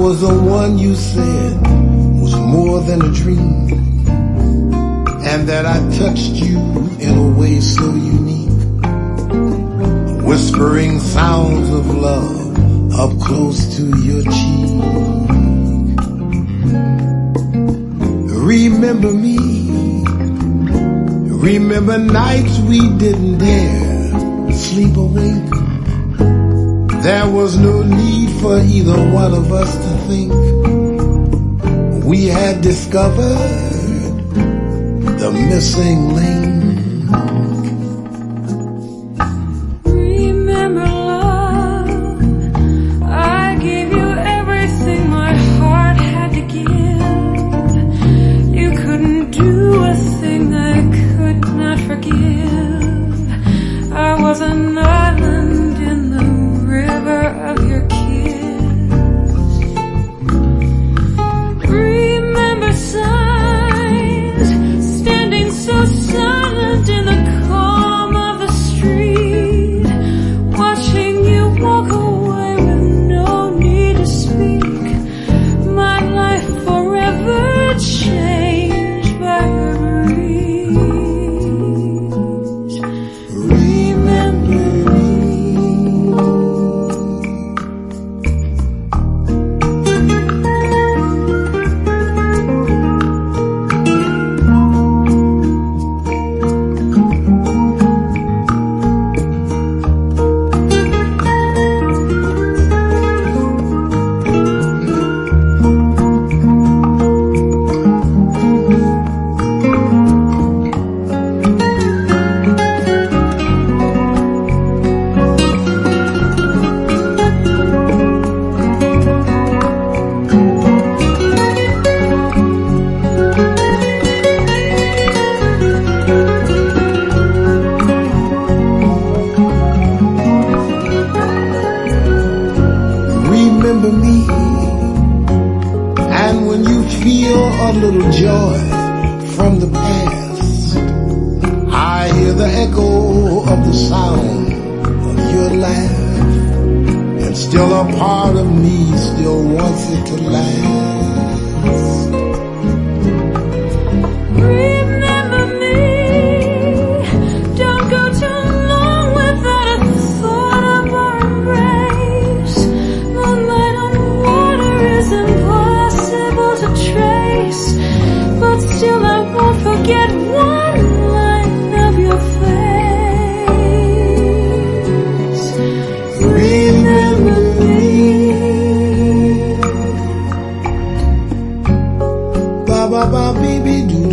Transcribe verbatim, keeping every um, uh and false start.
was the one you said was more than a dream, and that I touched you in a way so unique, whispering sounds of love up close to your cheek. Remember me, remember nights we didn't dare sleep awake. There was no need for either one of us to think. We had discovered the missing link. Remember love, I gave you everything my heart had to give. You couldn't do a thing that I could not forgive. I was an island in the river of your kiss. Remember signs, standing so silent in the calm of the street, watching you walk away with no need to speak. My life forever changed by your breeze. Remember me. Remember me, and when you feel a little joy from the past, I hear the echo of the sound of your laugh, and still a part of me still wants it to last. Remember me, don't go too long without a thought of our embrace. Moonlight on water is impossible to trace, but still I won't forget one line of your face. Remember me. Ba ba ba baby do.